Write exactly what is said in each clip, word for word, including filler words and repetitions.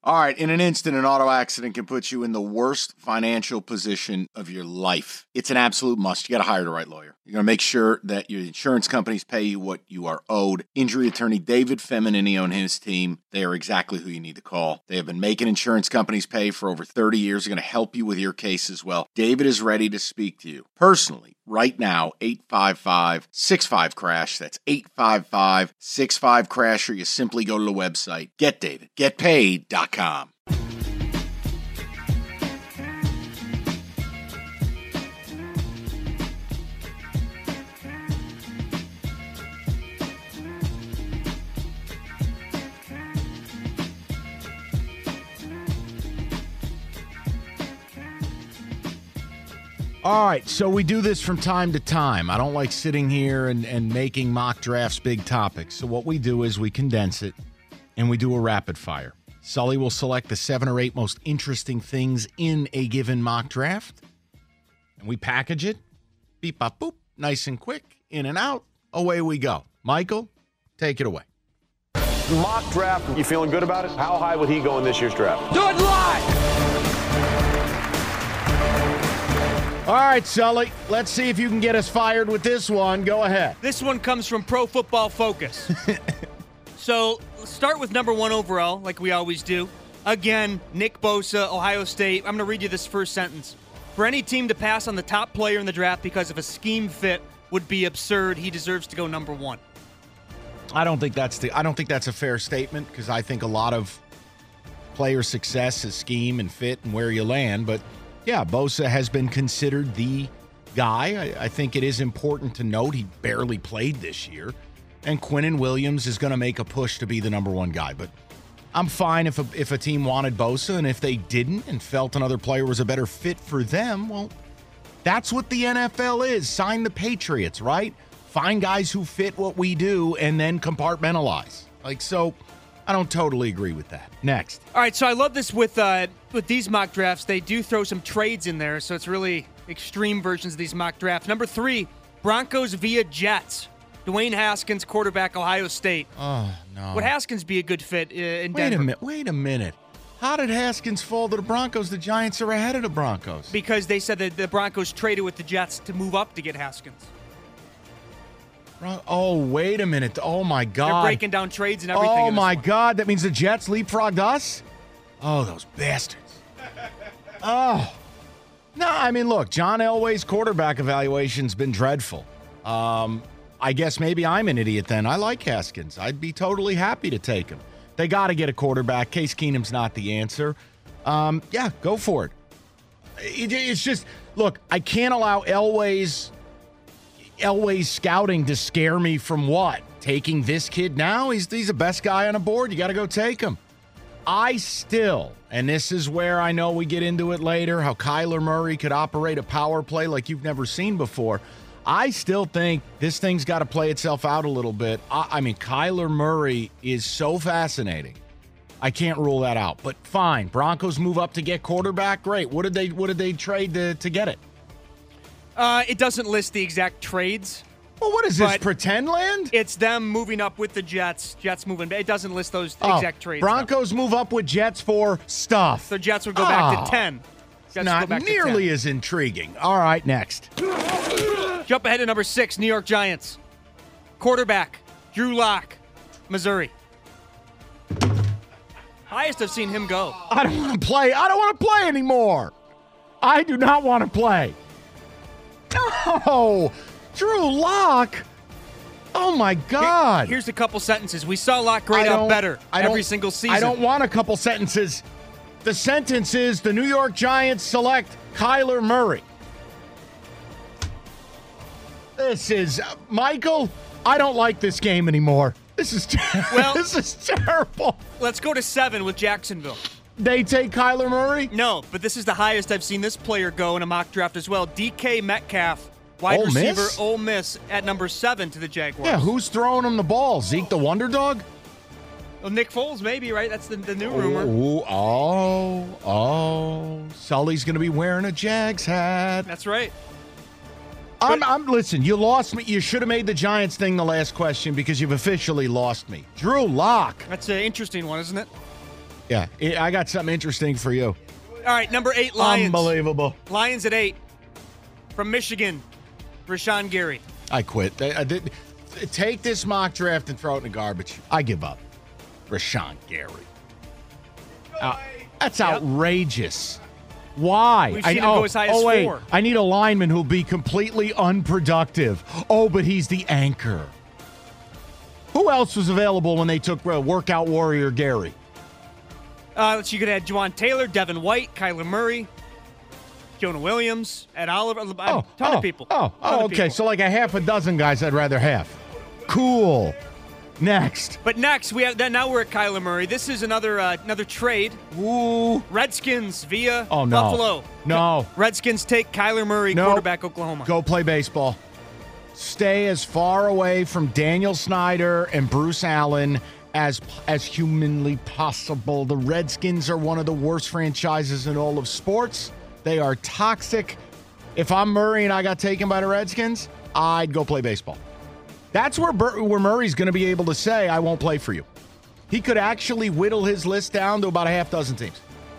All right, in an instant, an auto accident can put you in the worst financial position of your life. It's an absolute must. You got to hire the right lawyer. You're going to make sure that your insurance companies pay you what you are owed. Injury attorney David Feminini and his team, they are exactly who you need to call. They have been making insurance companies pay for over thirty years. They're going to help you with your case as well. David is ready to speak to you personally right now. Eight five five, six five, crash. That's eight five five, six five, crash, or you simply go to the website get david get paid dot com. All right, so we do this from time to time. I don't like sitting here and, and making mock drafts big topics. So what we do is we condense it, and we do a rapid fire. Sully will select the seven or eight most interesting things in a given mock draft, and we package it, beep, bop, boop, nice and quick, in and out, away we go. Michael, take it away. Mock draft, you feeling good about it? How high would he go in this year's draft? Do it live! All right, Sully, let's see if you can get us fired with this one. Go ahead. This one comes from Pro Football Focus. So let's start with number one overall, like we always do. Again, Nick Bosa, Ohio State. I'm going to read you this first sentence. For any team to pass on the top player in the draft because of a scheme fit would be absurd. He deserves to go number one. I don't think that's the. I don't think that's a fair statement because I think a lot of player success is scheme and fit and where you land, but. Yeah, Bosa has been considered the guy. I, I think it is important to note he barely played this year. And Quinnen Williams is going to make a push to be the number one guy. But I'm fine if a, if a team wanted Bosa, and if they didn't and felt another player was a better fit for them, well, that's what the N F L is. Sign the Patriots, right? Find guys who fit what we do and then compartmentalize. Like, so I don't totally agree with that. Next. All right, so I love this with uh, with these mock drafts. They do throw some trades in there, so it's really extreme versions of these mock drafts. Number three, Broncos via Jets. Dwayne Haskins, quarterback, Ohio State. Oh, no. Would Haskins be a good fit uh, in wait Denver? A minute, wait a minute. How did Haskins fall to the Broncos? The Giants are ahead of the Broncos. Because they said that the Broncos traded with the Jets to move up to get Haskins. Oh, wait a minute. Oh, my God. They're breaking down trades and everything. Oh, my God. That means the Jets leapfrogged us? Oh, those bastards. Oh. No, I mean, look, John Elway's quarterback evaluation's been dreadful. Um, I guess maybe I'm an idiot then. I like Haskins. I'd be totally happy to take him. They got to get a quarterback. Case Keenum's not the answer. Um, yeah, go for it. it. It's just, look, I can't allow Elway's Elway's scouting to scare me from what? Taking this kid now? He's, he's the best guy on the board. You got to go take him. I still, and this is where I know we get into it later, how Kyler Murray could operate a power play like you've never seen before. I still think this thing's got to play itself out a little bit. I, I mean, Kyler Murray is so fascinating. I can't rule that out. But fine, Broncos move up to get quarterback. Great. What did they What did they trade to, to get it? Uh, it doesn't list the exact trades. Well, what is this, pretend land? It's them moving up with the Jets. Jets moving. It doesn't list those oh, exact trades. Broncos though. move up with Jets for stuff. So Jets would go oh, back to ten. Jets not go back nearly to ten. as intriguing. All right, next. Jump ahead to number six, New York Giants. Quarterback, Drew Lock, Missouri. Highest I've seen him go. I don't want to play. I don't want to play anymore. I do not want to play. No, Drew Lock. Oh, my God. Here, here's a couple sentences. We saw Lock grade out better every single season. I don't want a couple sentences. The sentence is the New York Giants select Kyler Murray. This is, uh, Michael, I don't like this game anymore. This is, ter- well, this is terrible. Let's go to seven with Jacksonville. They take Kyler Murray? No, but this is the highest I've seen this player go in a mock draft as well. D K Metcalf, wide Ole receiver, Miss? Ole Miss, at number seven to the Jaguars. Yeah, who's throwing him the ball? Zeke the Wonder Dog? Well, Nick Foles, maybe, right? That's the, the new rumor. Ooh, oh, oh. Sully's going to be wearing a Jags hat. That's right. I'm, I'm, listen, you lost me. You should have made the Giants thing the last question because you've officially lost me. Drew Lock. That's an interesting one, isn't it? Yeah, I got something interesting for you. All right, number eight, Lions. Unbelievable. Lions at eight. From Michigan, Rashawn Gary. I quit. I, I did, take this mock draft and throw it in the garbage. I give up. Rashawn Gary. Uh, that's Yep. outrageous. Why? We've I, seen him oh, go as high as oh, wait. four. I need a lineman who'll be completely unproductive. Oh, but he's the anchor. Who else was available when they took uh, workout warrior Gary? Uh, you could add Juwan Taylor, Devin White, Kyler Murray, Jonah Williams, Ed Oliver, a Oh, ton oh, of people. Oh, Ton oh of okay. people. So like a half a dozen guys I'd rather have. Cool. Next. But next, we have. Now we're at Kyler Murray. This is another uh, another trade. Ooh. Redskins via Oh, no. Buffalo. No. Redskins take Kyler Murray, No. quarterback Oklahoma. Go play baseball. Stay as far away from Daniel Snyder and Bruce Allen as as humanly possible. The Redskins are one of the worst franchises in all of sports. They are toxic. If I'm Murray and I got taken by the Redskins, I'd go play baseball. That's where Bur- where Murray's going to be able to say, I won't play for you. He could actually whittle his list down to about a half dozen teams.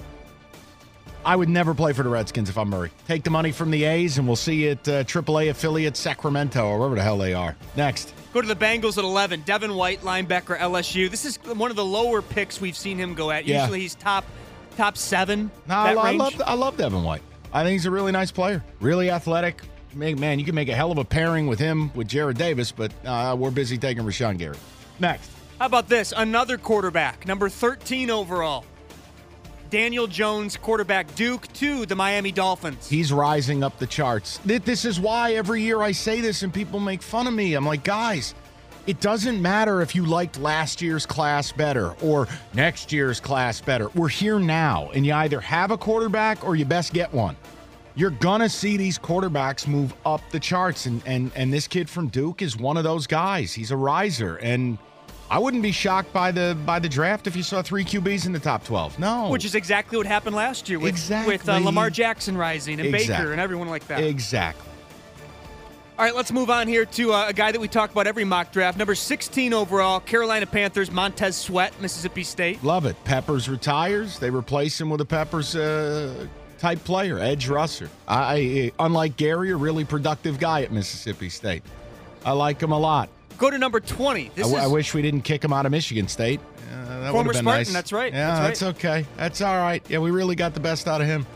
I would never play for the Redskins if I'm Murray. Take the money from the A's, and we'll see you at uh, triple A affiliate Sacramento or wherever the hell they are. Next. Go to the Bengals at eleven. Devin White, linebacker, L S U. This is one of the lower picks we've seen him go at. Yeah. Usually he's top top seven. No, I, that lo- I range. love I love Devin White. I think he's a really nice player. Really athletic. Man, man, you can make a hell of a pairing with him with Jared Davis, but uh, we're busy taking Rashawn Gary. Next. How about this? Another quarterback, number thirteen overall. Daniel Jones, quarterback, Duke, to the Miami Dolphins. He's rising up the charts. Th- This is why every year I say this and people make fun of me. I'm like, guys, it doesn't matter if you liked last year's class better or next year's class better. We're here now, and you either have a quarterback or you best get one. You're going to see these quarterbacks move up the charts, and, and, and this kid from Duke is one of those guys. He's a riser, and I wouldn't be shocked by the by the draft if you saw three Q Bs in the top twelve. No. Which is exactly what happened last year with, Exactly. with uh, Lamar Jackson rising and Exactly. Baker and everyone like that. Exactly. All right, let's move on here to uh, a guy that we talk about every mock draft. Number sixteen overall, Carolina Panthers, Montez Sweat, Mississippi State. Love it. Peppers retires. They replace him with a Peppers uh, type player, edge rusher. I, I unlike Gary, a really productive guy at Mississippi State. I like him a lot. Go to number twenty. This I, w- is I wish we didn't kick him out of Michigan State. Uh, that Former would have been Spartan, nice. that's right, Yeah, that's that's okay. That's all right. Yeah, we really got the best out of him.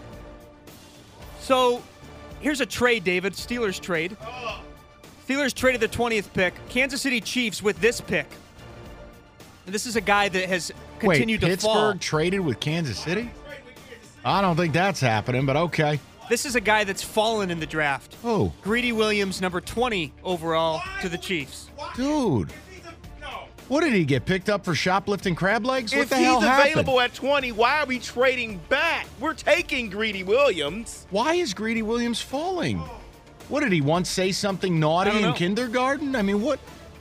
So here's a trade, David. Steelers trade. Steelers traded the twentieth pick. Kansas City Chiefs with this pick. And this is a guy that has continued Wait, to Pittsburgh fall. traded with Kansas City? I don't think that's happening, but okay. This is a guy that's fallen in the draft. Oh, Greedy Williams, number twenty overall to the Chiefs. dude. What did he get picked up for shoplifting crab legs? What If the he's hell happened? available at twenty, why are we trading back? We're taking Greedy Williams. Why is Greedy Williams falling? What did he once say something naughty I don't in know. kindergarten? I mean, what?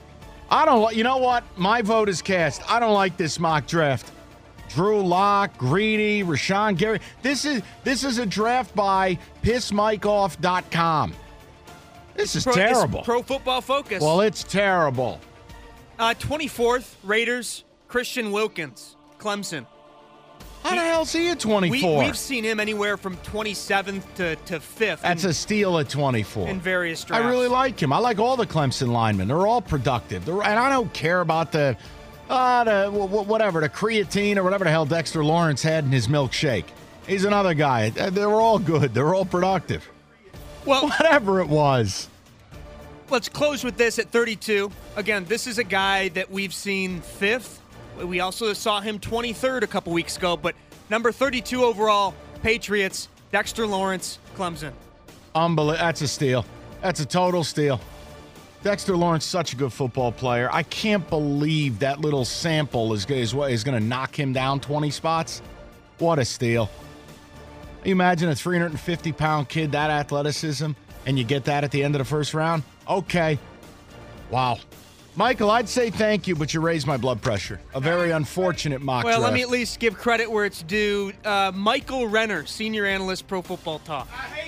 I don't. li- You know what? My vote is cast. I don't like this mock draft. Drew Lock, Greedy, Rashawn Gary. This is this is a draft by piss mike off dot com. This is Pro, it's terrible. Pro Football Focus. Well, it's terrible. Uh, twenty-fourth, Raiders, Christian Wilkins, Clemson. How the hell's he at We, twenty-four? we've seen him anywhere from twenty-seventh to, to fifth That's in, a steal at twenty-four. in various drafts. I really like him. I like all the Clemson linemen. They're all productive. They're, and I don't care about the, uh, the wh- wh- whatever, the creatine or whatever the hell Dexter Lawrence had in his milkshake. He's another guy. They're all good. They're all productive. Well, Whatever it was. let's close with this at thirty-two. Again, this is a guy that we've seen fifth. We also saw him twenty-third a couple weeks ago, but number thirty-two overall, Patriots, Dexter Lawrence, Clemson. Unbelievable. That's a steal. That's a total steal. Dexter Lawrence, such a good football player. I can't believe that little sample is, is, is going to knock him down twenty spots. What a steal. You imagine a three hundred fifty pound kid, that athleticism, and you get that at the end of the first round? Okay. Wow. Michael, I'd say thank you, but you raised my blood pressure. A very unfortunate mock Well, draft. let me at least give credit where it's due. Uh, Michael Renner, senior analyst, Pro Football Talk.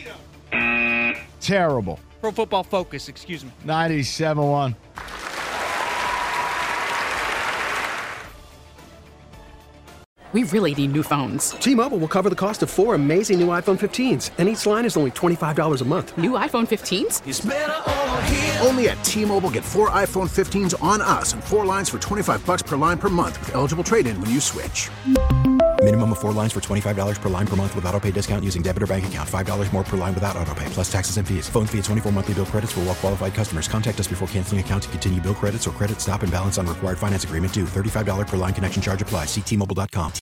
Terrible. Pro Football Focus, excuse me. ninety-seven one. We really need new phones. T-Mobile will cover the cost of four amazing new iPhone fifteens, and each line is only twenty-five dollars a month. New iPhone fifteens? It's better over here. Only at T-Mobile, get four iPhone fifteens on us and four lines for twenty-five dollars per line per month with eligible trade-in when you switch. Minimum of four lines for twenty-five dollars per line per month with autopay discount using debit or bank account. five dollars more per line without autopay, plus taxes and fees. Phone fee at twenty-four monthly bill credits for well-qualified customers. Contact us before canceling account to continue bill credits or credit stop and balance on required finance agreement due. thirty-five dollars per line connection charge applies. See T Mobile dot com.